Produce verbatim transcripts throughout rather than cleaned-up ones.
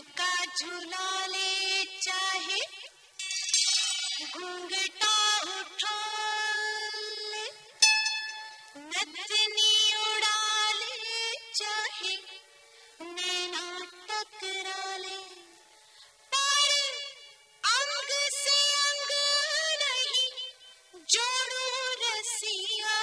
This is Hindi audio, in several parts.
झुमका झुला ले चाहे घूंघटा उठा ले, नथनी उड़ा ले चाहे नैना टकरा ले, पर अंग से अंग नहीं जोड़ू रसिया,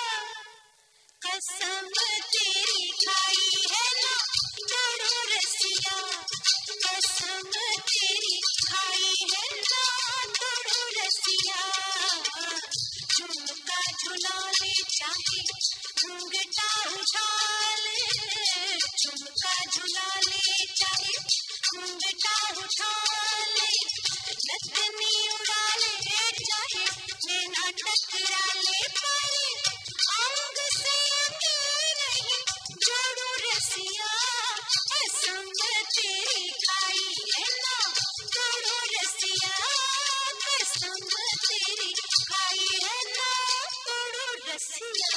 कसम तेरी खाई है ना जोड़ू रसिया, कसम तेरी खाई है ना जोड़ू रसिया। झुमका झुला ले चाहे घूंघटा उठा ले, झुमका झुला ले चाहे घूंघटा उठा ले, नथनी उड़ा ले चाहे नैना टकरा ले, पर अंग से अंग नहीं जोड़ू रसिया, कसम तेरी खाई है ना जोड़ू रसिया, कसम तेरी खाई है ना जोड़ू रसिया।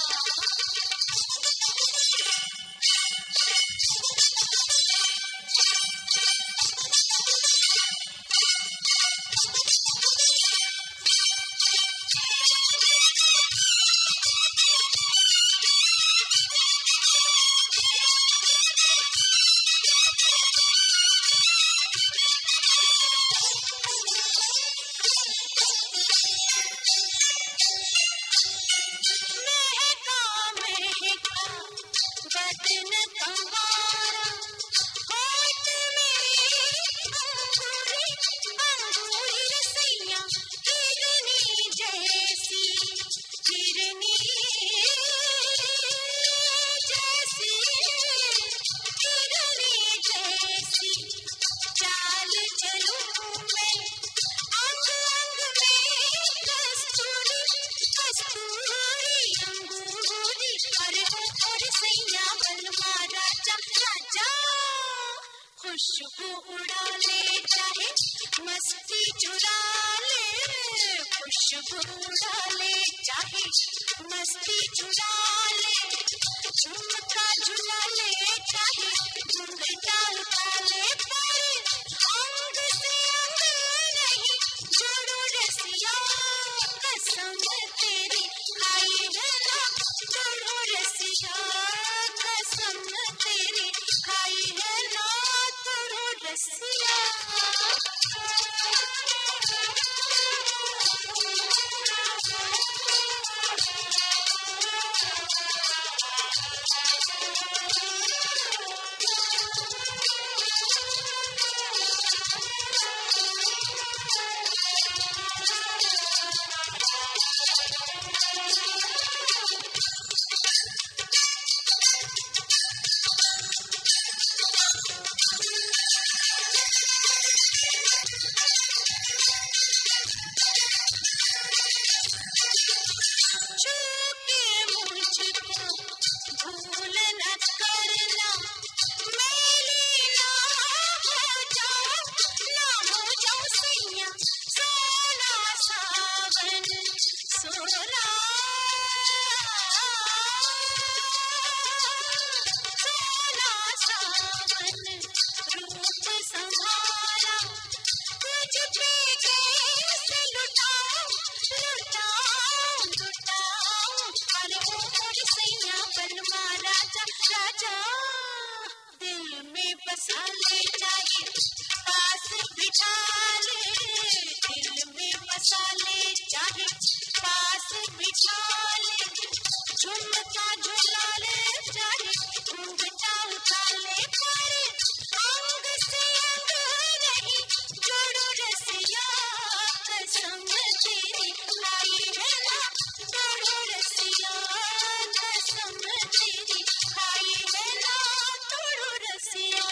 बदन तुम्हारा होठ में अंगूरी अंगूरी रसिया, हिरनी जैसी हिरनी जैसी हिरनी जैसी चाल चलूं मैं, अंग अंग में कस्तूरी कस्तूरी अंगूरी, अरे और सैया बलवा राजा राजा, खुशबू उड़ा ले चाहे मस्ती चुरा ले, खुशबू उड़ा ले चाहे मस्ती चुरा ले, झुमका झुला ले चाहे घूंघटा उठा ले, पर अंग से अंग नहीं जोड़ू रसिया, कसम तेरी खाई है ना जोड़ू रसिया, कसम तेरी खाई है ना जोड़ू रसिया। भूल न करना मेरी ना हो जाओ, ना हो जाओ सैया सोना सावन सोना सोना सावन, रूप संभारा तुझ पे कैसे लुटाऊं लुटाऊं लुटाऊं, अरे ओ मोर सैया बनवा राजा राजा, दिल में बसा ले चाहे पास बिठा ले, दिल में बसा ले चाहे पास बिठा ले, झुमका झुला ले चाहे घूंघटा उठा ले, पर अंग से अंग नहीं जोड़ू रसिया, कसम तेरी खाई है ना जोड़ू रसिया, कसम तेरी खाई है ना जोड़ू रसिया।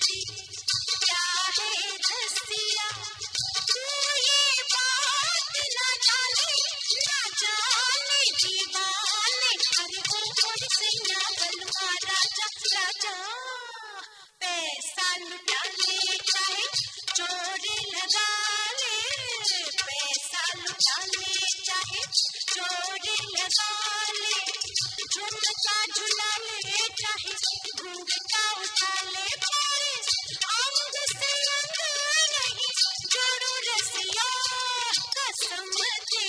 सी क्या है रसिया, तू ये बात ना जाने, ना जाने दीवाने, अरे ओ मोर सैया बलवा राजा राजा, पैसा लुटा ले चाहे चोर लगा ले, पैसा लुटा ले चाहे चोर लगा ले, झुमका झुला ले चाहे घूंघटा उठा ले, पारिस अंग से अंग नहीं जोड़ो रसिया, कसम दे